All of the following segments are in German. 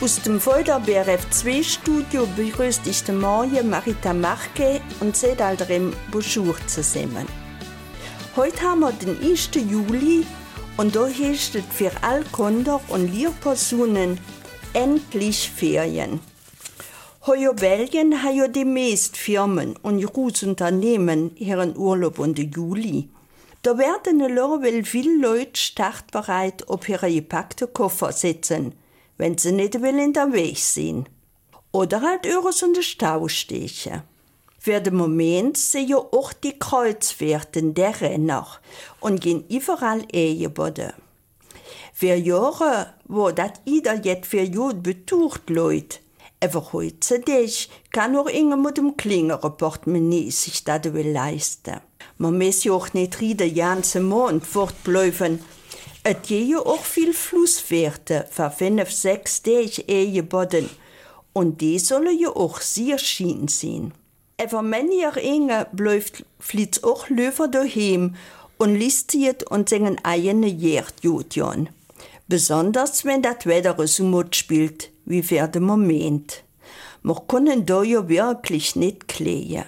Aus dem Folder BRF2-Studio begrüßt ich den Morgen Marita Marque und Sedaldrem Bonjour zusammen. Heute haben wir den 1. Juli und da heißt es für alle Kinder und Lehrpersonen endlich Ferien. Heute in Belgien haben ja die meisten Firmen und Großunternehmen ihren Urlaub im Juli. Da werden viele Leute startbereit auf ihre gepackten Koffer sitzen, wenn sie nicht in der Weg sind. Oder halt öres in den Stau stechen. Für den Moment sind ja auch die Kreuzfahrten der Renner und gehen überall angeboten. Für Jahre, wo das jeder jetzt für Jod betucht Leute, aber heutzutage kann auch irgendjemand mit dem kleineren Portemonnaie sich das leisten. Man muss ja auch nicht den ganzen Monat fortbleiben. Es gibt ja auch viele Flussfahrten für 5-6 Tage angeboten. Und die sollen ja auch sehr schön sein. Aber mancher Inge bleibt vielleicht auch lieber daheim und listiert und seinen eigenen Jagdjodjan. Besonders wenn das Wetter so mitspielt, wie für den Moment. Wir können da ja wirklich nicht klagen.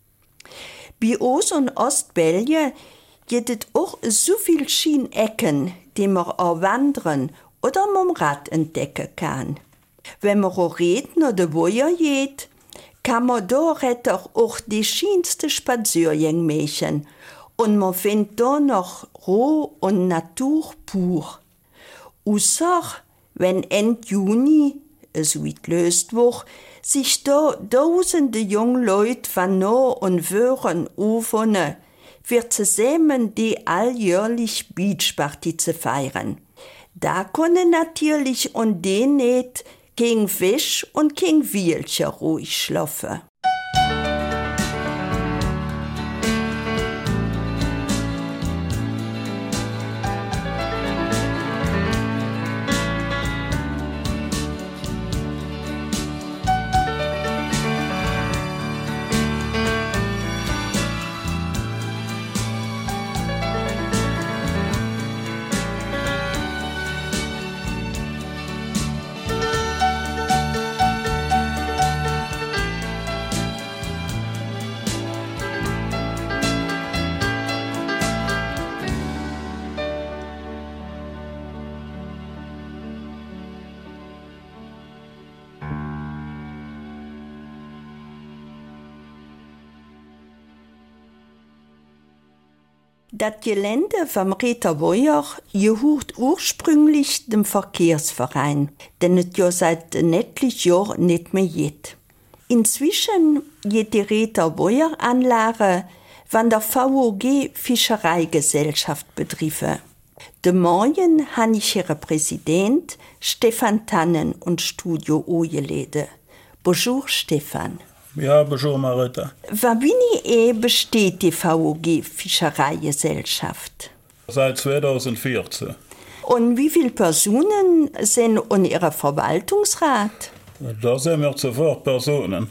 Bei uns und Ostbelgien gibt es auch so viele schöne Ecken, die man auch wandern oder mit dem Rad entdecken kann. Wenn man auch reden oder woher geht, kann man da auch die schönsten Spaziergänge machen. Und man findet da noch Ruhe und Natur pur. Ausser wenn Ende Juni, so wie die Löstwoche, sich da tausende junge Leute von nah und fern anfangen, für zusammen die alljährlich Beachparty zu feiern. Da können natürlich und die nicht gegen Fisch und gegen Wielchen ruhig schlafen. Das Gelände vom Rita Woyer gehört ursprünglich dem Verkehrsverein, den es ja seit etlichen Jahren nicht mehr gibt. Inzwischen geht die Rita Woyer Anlage von der VOG Fischereigesellschaft betrieben. Den Morgen habe ich ihren Präsident Stefan Tannen und Studio eingeladen. Bonjour Stefan. Ja, bonjour Marita. Wie besteht die VOG Fischereigesellschaft? Seit 2014. Und wie viele Personen sind in Ihrem Verwaltungsrat? Da sind wir zu 4 Personen.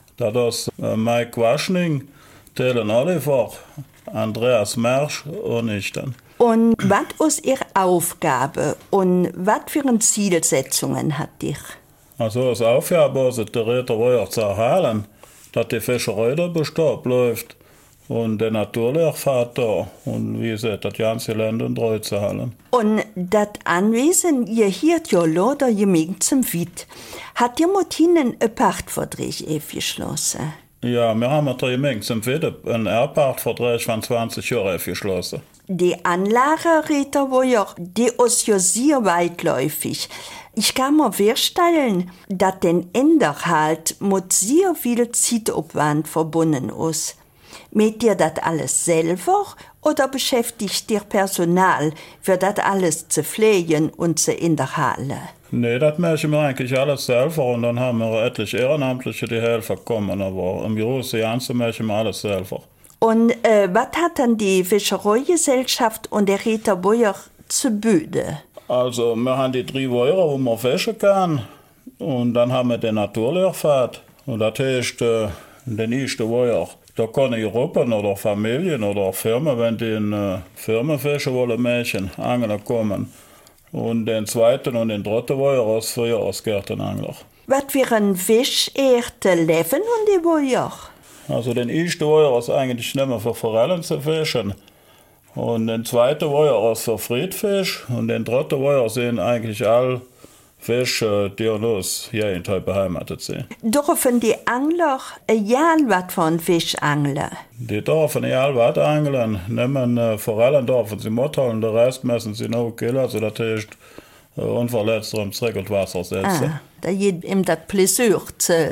Das ist Mike Waschning, Telen Oliver, Andreas Mersch und ich dann. Und was ist Ihre Aufgabe und was für Zielsetzungen hat ihr? Also als Aufgabe ist es, die Rita Woyer zu erhalten, dass die Fischerei da bestehen bleibt und der Naturlehrpfad da und wie gesagt, das ganze Land in Treu zu halten. Und das Anwesen, ihr hiert ja leider gemeint zum Wied. Hat ihr mit ihnen einen Pachtvertrag abgeschlossen? Ja, wir haben mit gemeint zum Wied einen Erbpachtvertrag von 20 Jahren abgeschlossen. Die Anlage Rita Woyer, die ist ja sehr weitläufig. Ich kann mir vorstellen, dass den Enderhalt mit sehr viel Zeitaufwand verbunden ist. Macht ihr das alles selber oder beschäftigt ihr Personal, für das alles zu pflegen und zu erhalten? Nee, das machen wir eigentlich alles selber und dann haben wir etliche Ehrenamtliche, die helfen kommen, aber im großen Ganzen machen wir alles selber. Und was hat dann die Fischereigesellschaft und der Rita Woyer zu bieten? Also, wir haben die 3 Weiher, wo man fischen kann. Und dann haben wir den Naturlehrpfad. Und das heißt, den 1. Weiher, da können Gruppen oder Familien oder Firmen, wenn die in Firmen fischen wollen, Mädchen, angeln kommen. Und den zweiten und den dritten Jahr für Jahresgärtenangler. Was für ein Fisch erste Leben und die Jahr? Also den ersten Jahr ist eigentlich nicht mehr für Forellen zu fischen. Und den zweiten Jahr ist für Friedfisch. Und den dritten Jahr sind eigentlich alle Fische, die uns hier in Teil beheimatet sind. Dürfen die Angler egal was von Fisch angeln? Die dürfen egal was angeln. Nehmen Forellen dürfen sie mitholen, den Rest müssen sie noch killen. Also das heißt, unverletzt im Dreck und Wasser setzen. Da geht ihm das Plessur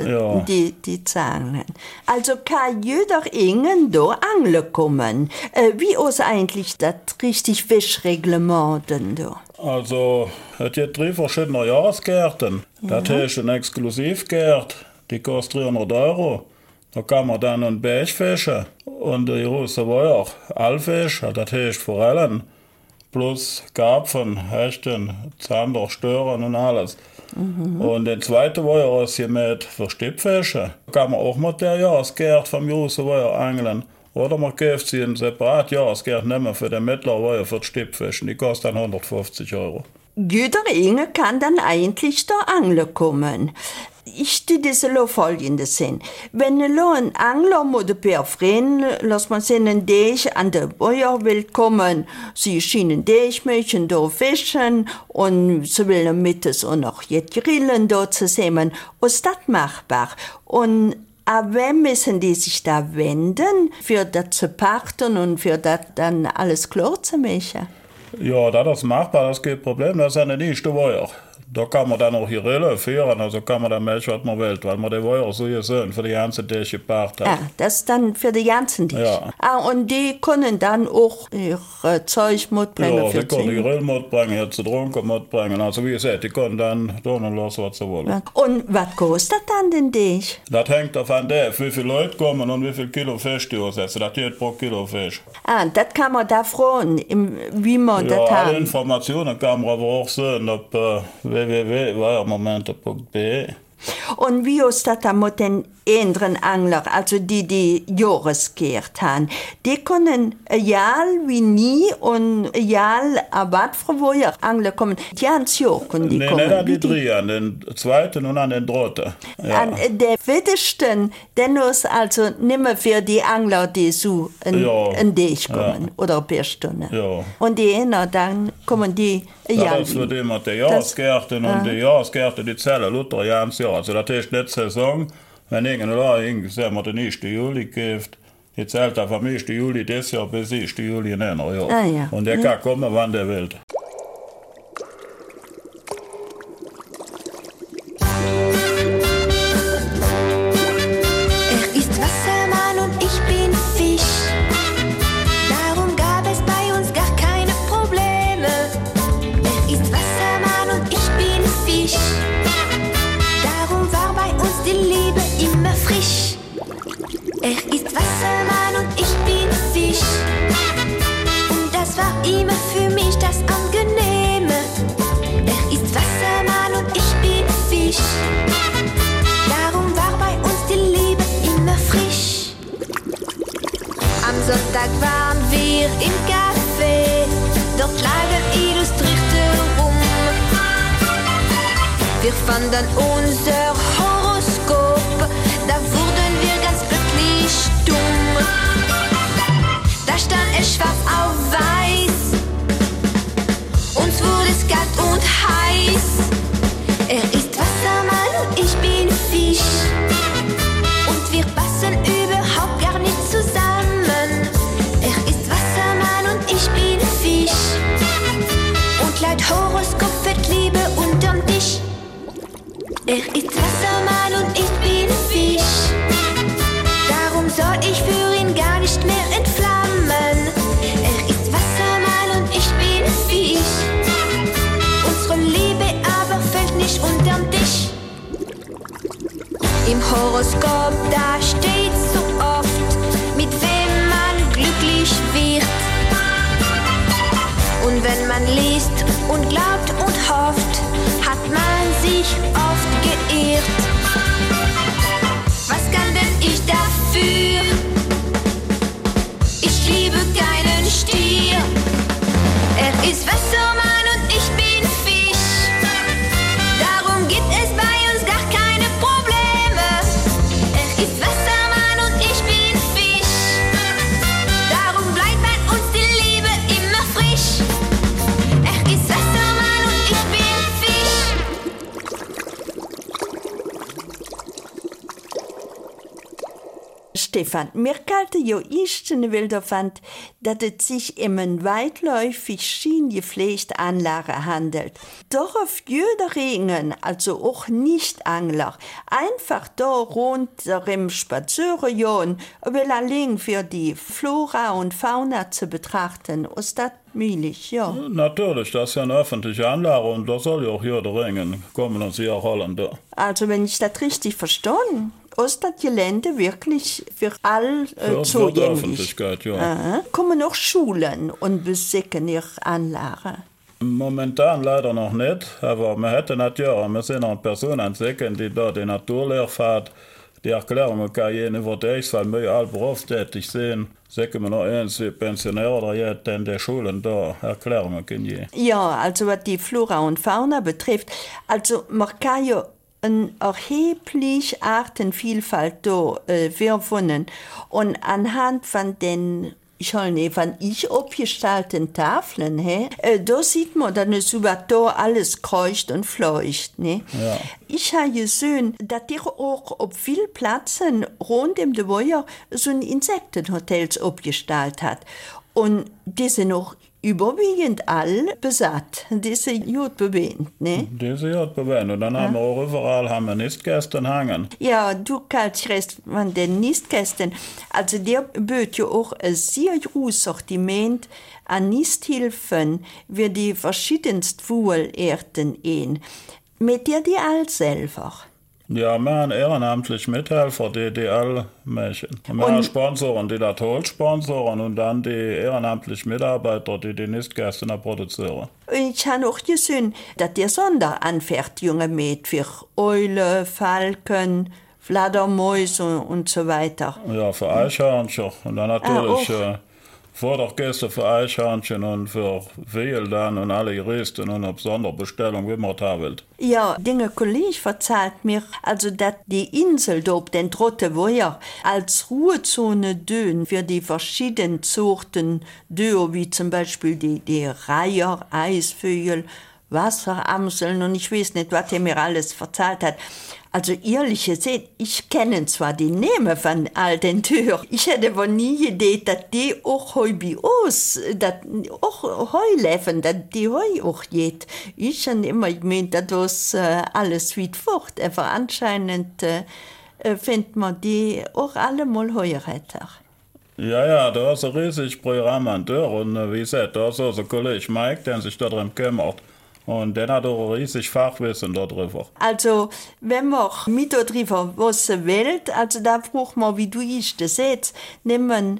die Zahlen. Also kann jeder Ingen da angeln kommen. Wie ist eigentlich das richtig Fischreglement denn da? Also, es gibt 3 verschiedene Jahresgärten. Das heißt ein Exklusivgärt, die kostet 300 €. Da kann man dann einen Berg fischen. Und die Russen wollen auch Allfisch, das heißt Forellen, plus Karpfen, Hechten, Zander, Stören und alles. Und den zweiten Jahr ist hier mit für Stippfische. Da kann man auch mit der Jahresgärt vom großen Jahr angeln. Oder man kauft sie einen separat Jahresgärt nehmen für den mittleren Jahr für die Stippfischen. Die kostet dann 150 €. Jeder Inge kann dann eigentlich da angeln kommen. Ich stehe diese folgendes hin. Wenn ein Angler mit per Freund, lass man seinen Deich an der Bäuer will kommen, sie schienen Deich möchten da fischen und sie will mittags auch noch jetzt grillen da zusammen. Ist das machbar? Und an wem müssen die sich da wenden, für das zu pachten und für das dann alles klar zu machen? Ja, das ist machbar, das ist kein Problem, das ist ja nicht erste Jahr. Da kann man dann auch hier Rille führen, also kann man dann machen, was man will, weil man die Jahr so gesehen für die ganze Tisch gepaart hat. Das ist dann für die ganzen Tisch. Ja. Und die können dann auch ihr Zeug mitbringen. Ja, die können die Grill mitbringen, jetzt zu trinken mitbringen. Also wie gesagt, die können dann tun lassen, was sie wollen. Ja. Und was kostet dann denn dich? Das hängt davon ab, wie viele Leute kommen und wie viel Kilo Fisch die aussetzen. Das geht pro Kilo Fisch. Das kann man da fragen, wie man das hat. haben. Alle Informationen kann man aber auch sehen auf www.weiermomente.de. Und wie ist das dann mit den anderen Anglern, also die Jahresgärt haben? Die können egal wie nie und egal was für woher Angler kommen. Die ganze Jahr können die kommen. Nicht an die 3, an den zweiten und an den dritten. Ja. An der wichtigsten, denn ist also nicht mehr für die Angler, die so in dich kommen oder per Stunde. Ja. Und die anderen, dann kommen die das ist für die mit den Jahresgärten und die Jahresgärten, die zählen Luther ganz Jahr. Also das ist nicht Saison. Wenn irgendeiner sagen wir den 1. Juli gibt, die zählt auf am 1. Juli dieses Jahr bis 1. Juli in einem Jahr. Ja. Und der kann kommen, wann der will. Er ist Wassermann und ich bin Fisch. Darum gab es bei uns gar keine Probleme. Er ist Wassermann und ich bin Fisch. Darum war bei uns die Liebe immer frisch. Er ist Wassermann und ich bin Fisch. Und das war immer für mich das Angenehme. Er ist Wassermann und ich bin Fisch. Darum war bei uns die Liebe immer frisch. Am Sonntag waren wir im Café. Dort lagen Illustrierte rum. Wir fanden unser Horoskop. Da wurden wir ganz plötzlich stumm. Da stand es schwarz auf weiß. Uns wurde es kalt und heiß. Er ist Wassermann und ich bin Fisch. Und wir passen überhaupt gar nicht zusammen. Er ist Wassermann und ich bin Fisch. Und laut Horoskop wird Liebe unterm Tisch. Er ist Wassermann und ich bin Fisch. Darum soll ich für ihn gar nicht mehr entflammen. Er ist Wassermann und ich bin Fisch. Unsere Liebe aber fällt nicht unterm Tisch. Im Horoskop, da steht so oft, mit wem man glücklich wird. Und wenn man liest und glaubt und hofft, hat man sich oft geirrt. Was kann denn ich dafür? Ich liebe keinen Stier. Er ist Wassermann und ich bin Stefan, mir kalten ja ichten Wilderwand, dass es sich um eine weitläufig schiengepflegte Anlage handelt. Doch auf jeder Regen, also auch Nicht-Angler, einfach da rundherum spazieren gehen, weil allein für die Flora und Fauna zu betrachten, ist das möglich, ja. Natürlich, das ist ja eine öffentliche Anlage und da soll ja auch jeder ringen kommen und sie erholen da. Also wenn ich das richtig verstanden, ist das Gelände wirklich für all Für die zugänglich. Öffentlichkeit, ja. Kommen noch Schulen und besicken ihre Anlage? Momentan leider noch nicht, aber wir hätten das ja, wir sind eine Person entdecken, die da die Naturlehre fährt. Die Erklärung kann jene wird echt, weil wir alle berufstätig sind. Sagen wir noch eins, wie Pensionäre oder jetzt in den Schulen da Erklärungen können je. Ja, also was die Flora und Fauna betrifft, also man kann ja eine erhebliche Artenvielfalt da verwunden. Und anhand von den von ich abgestalteten Tafeln, da sieht man, dass es über da alles kreucht und fleucht. Ne? Ja. Ich habe gesehen, dass ihr auch auf vielen Plätzen rund um die Weiher so ein Insektenhotels abgestaltet hat. Und die sind noch überwiegend alle besatt. Die sind gut bewegt, ne? Die sind gut bewegt. Und dann haben wir auch überall Nistkästen hängen. Ja, du kannst recht von den Nistkästen. Also der bietet ja auch ein sehr großes Sortiment an Nisthilfen, wie die verschiedensten Wohlerden ein. Mit dir die all selber? Ja, wir haben ehrenamtlich Mithelfer, die alle machen. Wir haben Sponsoren, die das Holz sponsoren und dann die ehrenamtlichen Mitarbeiter, die Nistkästen produzieren. Ich habe auch gesehen, dass ihr Sonderanfertigungen mit für Eulen, Falken, Fledermäuse und so weiter. Ja, für Eichhörnchen und dann natürlich Vordergäste für Eichhörnchen und für Wilden und alle Juristen und eine besondere Bestellung, wie man da will. Ja, der Kollege erzählt mir, also, dass die Insel da auf den Trotte Weiher als Ruhezone dünn für die verschiedenen Sorten Dürr, wie zum Beispiel die Reiher, Eisvögel, Wasseramseln und ich weiß nicht, was er mir alles erzählt hat. Also ehrlich gesagt, ich kenne zwar die Namen von all den Türen, ich hätte aber nie gedacht, dass die auch heu bei uns, dass auch heu leben, dass die heu auch geht. Ich habe immer gemeint, dass das alles weit fort, aber anscheinend findet man die auch alle mal heuer retter. Ja, da ist ein riesiges Programm an der und wie gesagt, da ist also ein Kollege Mike, der sich darum kümmert. Und der hat auch ein riesiges Fachwissen darüber. Also, wenn man mit darüber wissen will, also da braucht man, wie du das siehst, nehmen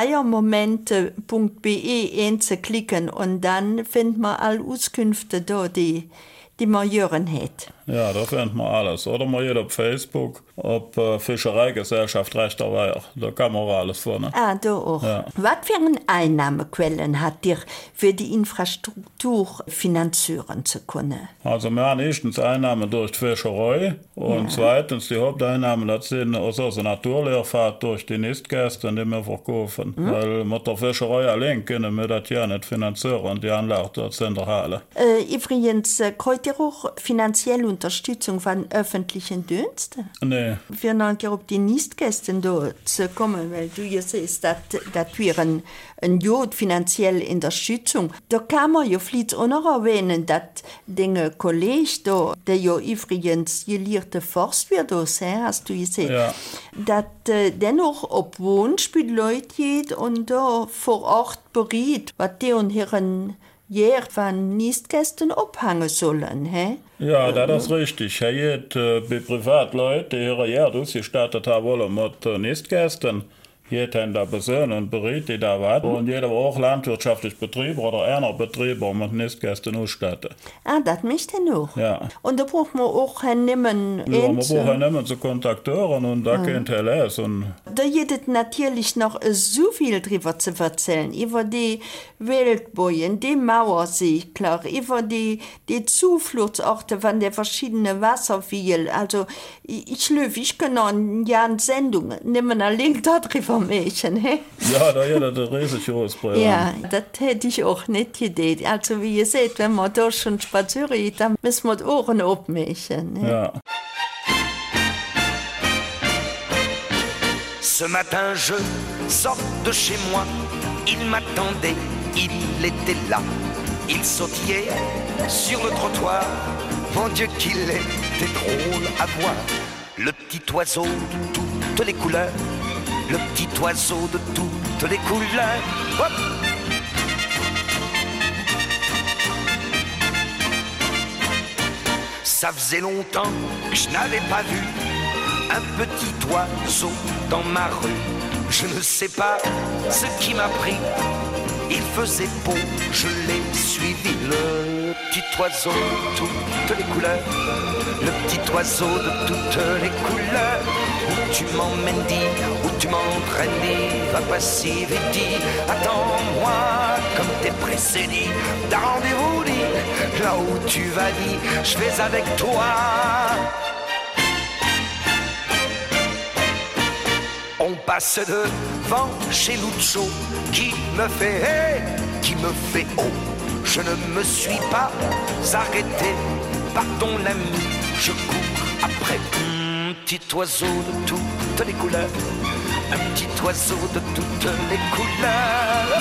weiermomente.be einzuklicken und dann findet man alle Auskünfte da, die man hören hat. Ja, da findet man alles. Oder man geht auf Facebook, auf Fischereigesellschaft Rechter Weiher. Da kann man auch alles finden. Ah, da auch. Ja. Was für Einnahmequellen hat dir für die Infrastruktur finanzieren zu können? Also wir haben erstens Einnahmen durch die Fischerei und zweitens die Haupteinnahmen, das sind aus der Naturlehrfahrt durch die Nistkästen, die wir verkaufen. Weil mit der Fischerei allein können wir das ja nicht finanzieren, die Anlage dort sind der Halle. Übrigens, kriegt ihr auch finanzielle Unterstützung von öffentlichen Diensten? Nee. Für nachher auf die Nistkästen da zu kommen, weil du ja siehst, dass wir ein Jod finanzielle Unterstützung. Da kann man ja vielleicht auch noch erwähnen, dass der Kollege da, der ja übrigens gelehrte Forstwirt ist, hast du gesehen, Ja. dass dennoch auf Wunsch bei Leuten geht und da vor Ort berät, was die und ihren von Nistkästen abhängen sollen, hä? Ja, das ist richtig. Er geht bei Privatleuten, die ihre Jahr ausgestattet haben wollen mit Nistkästen. Jeder da Person und berät die da was. Und jeder auch landwirtschaftliche Betriebe oder einer Betriebe mit Nistkästen ausstatten. Ah, das möchte ich noch. Ja. Und da braucht man auch nehmen. Ja, man braucht nicht mehr zu kontaktieren und da könnt ihr lesen. Da gibt es natürlich noch so viel drüber zu erzählen. Über die Wildbojen, die Mauersegler, über die Zufluchtsorte von den verschiedenen Wasserwege. Also, ich kann noch eine Jahr Sendung nehmen, einen Link darüber machen. He? Ja, da hat er ein riesig großes Problem. Ja, das hätte ich auch nicht gedacht. Also, wie ihr seht, wenn man da schon spazieren geht, dann müssen wir die Ohren abmachen. Ja. Ce matin je sors de chez moi, il m'attendait, il était là. Il sautillait sur le trottoir, mon Dieu qu'il était drôle à voir. Le petit oiseau de toutes les couleurs, le petit oiseau de toutes les couleurs. Hop! Ça faisait longtemps que je n'avais pas vu un petit oiseau dans ma rue. Je ne sais pas ce qui m'a pris, il faisait beau, je l'ai suivi. Le petit oiseau de toutes les couleurs, le petit oiseau de toutes les couleurs. Où tu m'emmènes, dis, où tu m'entraînes, dis, va pas si vite, dis, attends-moi comme t'es pressé, dis, t'as rendez-vous, dis, là où tu vas, dis, je vais avec toi. On passe devant chez Lucho qui me fait hey, qui me fait oh. Je ne me suis pas arrêté par ton ami, je cours après. Petit oiseau de toutes les couleurs, un petit oiseau de toutes les couleurs.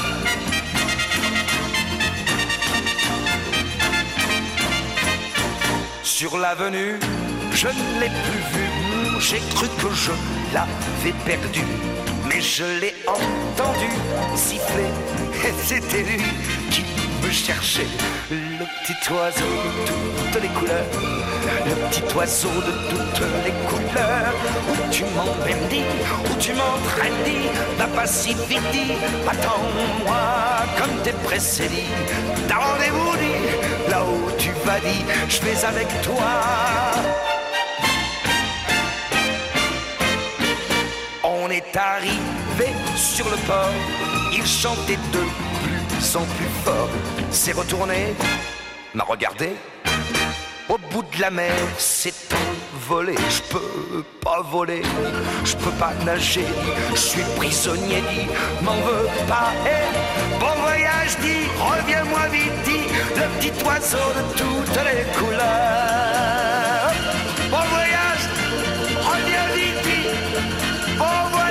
Sur l'avenue, je ne l'ai plus vu. J'ai cru que je l'avais perdu, mais je l'ai entendu siffler, et c'était lui qui me cherchait. Le petit oiseau de toutes les couleurs, le petit oiseau de toutes les couleurs. Où tu m'emmènes, dis, où tu m'entraînes, dis, va pas si vite, dis, attends-moi comme t'es pressé, dis, t'as rendez-vous, dis, là où tu vas, dis, je vais avec toi. On est arrivé sur le port, il chantait de plus en plus fort. S'est retourné, m'a regardé, au bout de la mer s'est envolé. Je peux pas voler, je peux pas nager, je suis prisonnier, dit, m'en veux pas. Hey, bon voyage, dit, reviens-moi vite, dit, le petit oiseau de toutes les couleurs. Bon voyage, reviens vite, dit, bon voyage.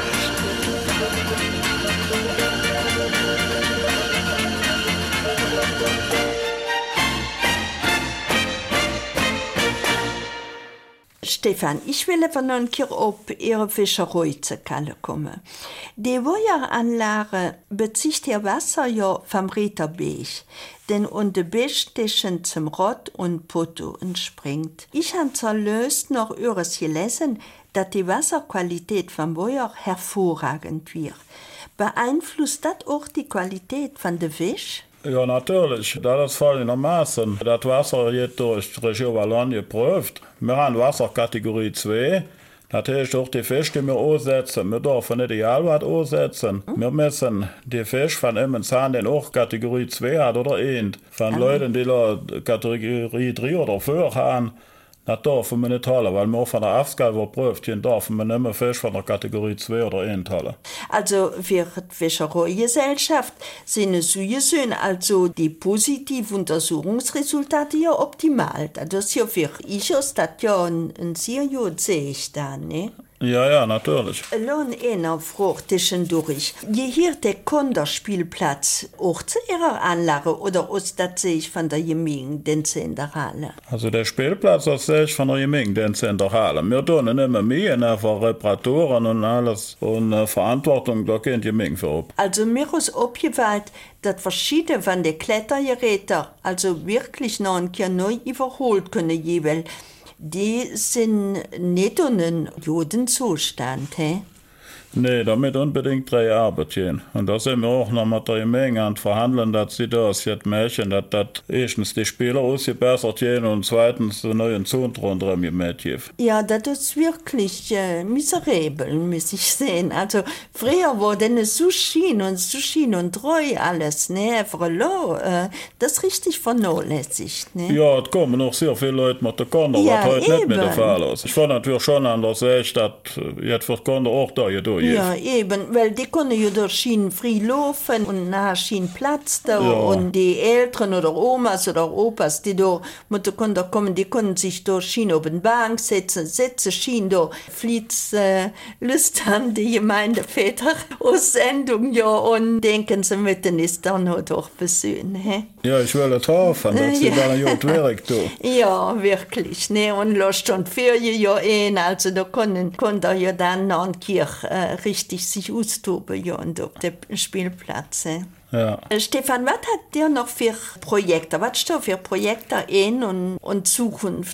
Stefan, ich will even noch ein keer op Ihre Fischerei zu Kalle kommen. Die Weiheranlage bezieht ihr Wasser ja vom Rieterbeek, den und de Beestischen zum Rott und Poto entspringt. Ich habe zerlöst noch Eures gelesen, dass die Wasserqualität vom Weiher hervorragend wird. Beeinflusst das auch die Qualität von der Fisch? Ja, natürlich. Das ist folgendermaßen. Das Wasser wird durch die Region Wallonne geprüft. Wir haben Wasserkategorie 2. Das heißt auch die Fische, die wir ansetzen. Wir dürfen nicht egal was ansetzen. Wir müssen die Fische von einem Zahn, den auch Kategorie 2 hat oder 1. Von Leuten, die Kategorie 3 oder 4 haben, das dürfen wir nicht holen, weil wir von der AFSCA überprüft sind, dürfen wir nicht mehr Fisch von der Kategorie 2 oder 1 holen. Also für die Fischereigesellschaft sind es so gesehen, also die positiven Untersuchungsresultate ja optimal. Das ist ja für ich ist das ja ein sehr gut sehe ich da, ne? Ja, natürlich. Lohn einer Frage zwischendurch. Gehört der Konderspielplatz auch zu Ihrer Anlage oder ist das sehe ich von der Gemeinde, den Zentrale? Also der Spielplatz, das sehe ich von der Gemeinde, den Zentrale. Wir tun immer mehr für Reparaturen und alles und Verantwortung, da geht die Gemeinde für ab. Also mir ist aufgefallen, dass verschiedene von den Klettergeräten also wirklich noch ein bisschen neu überholt können jeweils. Die sind nicht in einem guten Zustand, he? Nee, damit unbedingt 3 Arbeiten. Und da sind wir auch noch mit der Menge an verhandeln, dass sie das jetzt möchten, dass das erstens die Spieler ausgebessert gehen und zweitens den neuen Zund rundherum gemäht geben. Ja, das ist wirklich miserabel, muss ich sehen. Also, früher war denn so schön und treu alles, ne? Das ist richtig vernachlässigt, ne? Ja, es kommen noch sehr viele Leute mit der Konter, was heute nicht mehr der Fall ist. Ich fand natürlich schon an der Sicht, dass jetzt wird Konter auch da geduld. gibt. Ja, eben, weil die können ja durch Schienen frei laufen und nachher Schienen Platz da und die Eltern oder Omas oder Opas, die da mit der Kinder kommen, die können sich durch Schienen auf den Bank setzen Schienen da Flitz Lust haben die Gemeindeväter aus Sendung und denken sie mit den ist dann noch durch besuchen. Ja, ich will es hoffen, dass sie dann gut Werk tun. Ja, wirklich. Ne? Und lasst schon 4 Jahre ein, also da kann er ja dann an Kirche richtig sich austoben ja, und auf dem Spielplatz. Ja. Stefan, was hat der noch für Projekte? Was steht für Projekte in und Zukunft?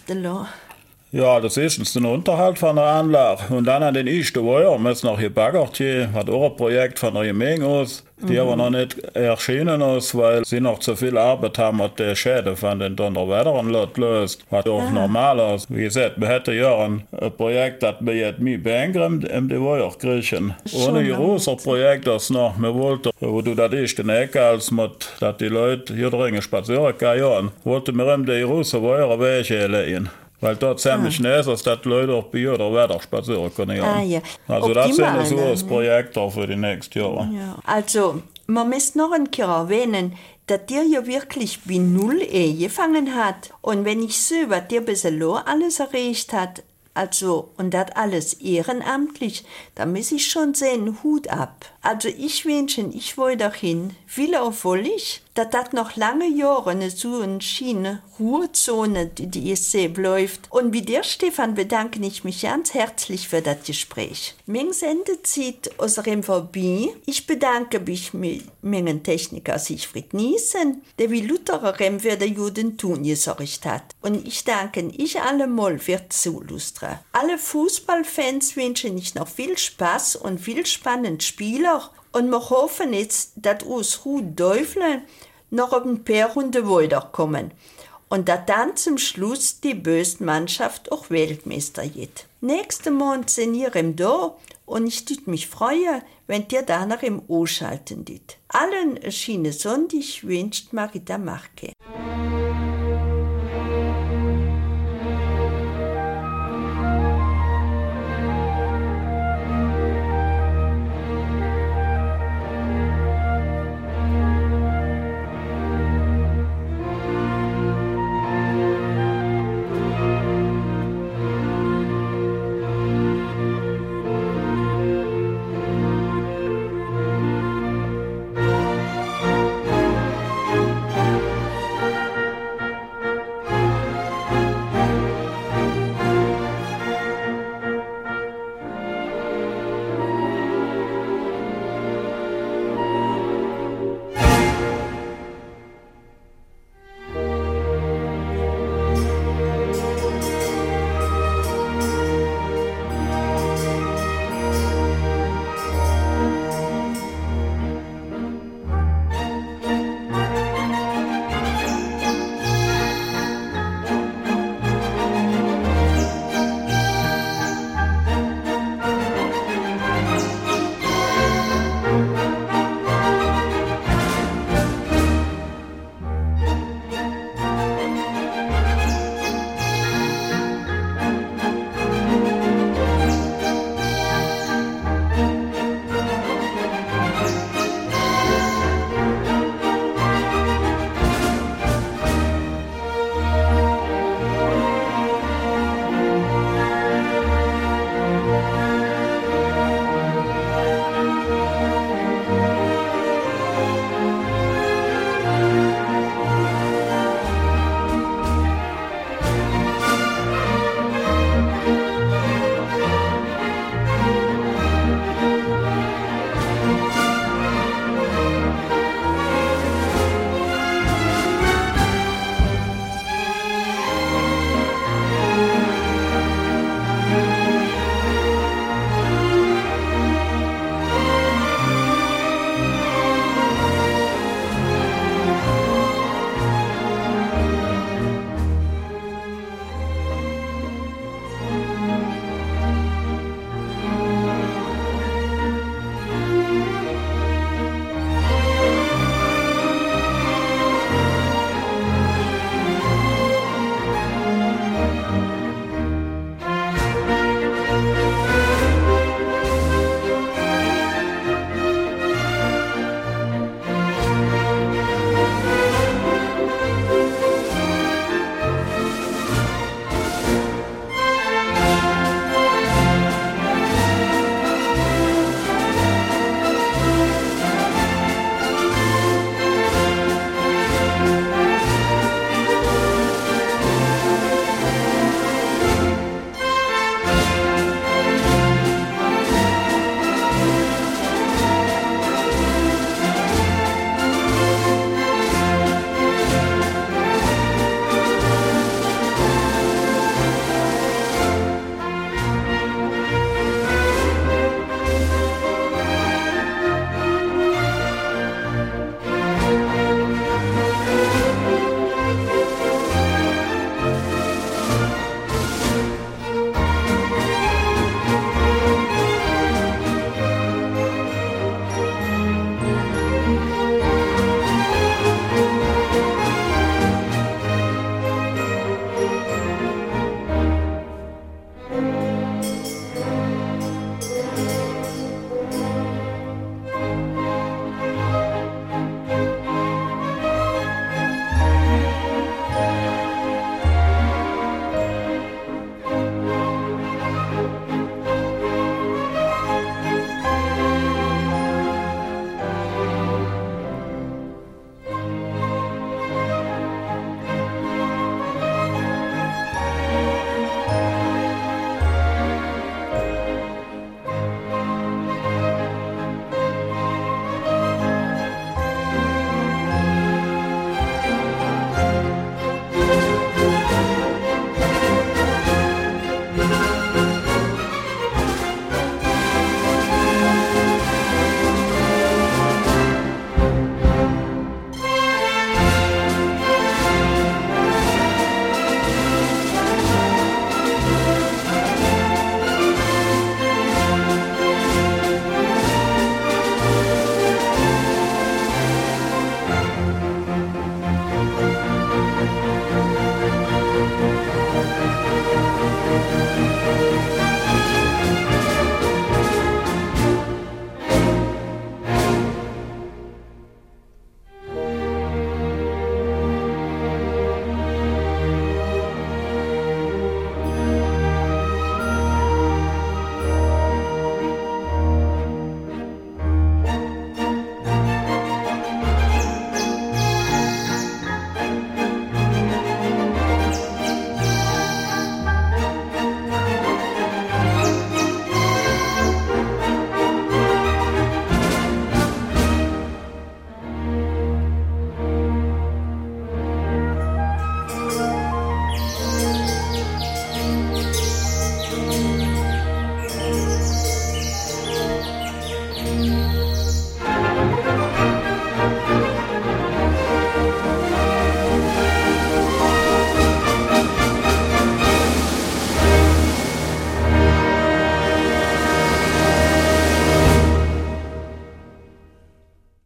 Ja, das ist ein Unterhalt von der Anlage. Und dann an den ersten Jahr müssen noch hier Baggert hier, hat auch ein Projekt von der Gemeinde aus, die aber noch nicht erschienen ist, weil sie noch zu viel Arbeit haben, mit der Schäden von den Donnerwettern löst, was auch normal ist. Wie gesagt, wir hätten ja ein Projekt, das wir jetzt mit Bengrim im Jahr kriegen. Ohne großes Projekt, das noch, wir wollten, wo du das ist, den Ecke, als mit, dass die Leute hier dringend spazieren können, wollten wir die große Wege legen. Weil dort ziemlich schnell ist, dass die Leute auch bei oder weiter spazieren können. Ja. Also das sind so ein Projekt auch für die nächsten Jahre. Ja. Also, man muss noch ein bisschen erwähnen, dass dir ja wirklich bei 0 gefangen hat. Und wenn ich sehe, was dir bisher alles erreicht hat, also, und das alles ehrenamtlich, da muss ich schon sehen, Hut ab. Also ich wünsche, ich will dahin, will erfolgreich, dass das noch lange Jahre so eine Schiene, Ruhezone, die ich sehe, läuft. Und wie dir, Stefan, bedanke ich mich ganz herzlich für das Gespräch. Mein Sendezeit außerdem vorbei. Ich bedanke mich mit meinem Techniker Siegfried Niesen, der wie Luthererem für den Judentum gesorgt hat. Und ich danke ich allemal für Zulustern. Alle Fußballfans wünschen ich noch viel Spaß und viel spannende Spieler. Und wir hoffen jetzt, dass uns Teufel noch auf ein paar Runden weiterkommen. Und dass dann zum Schluss die böse Mannschaft auch Weltmeister wird. Nächsten Monat sind ihr da und ich würde mich freuen, wenn ihr danach im O schalten dit. Allen schönen Sonntag wünscht Marita Marke.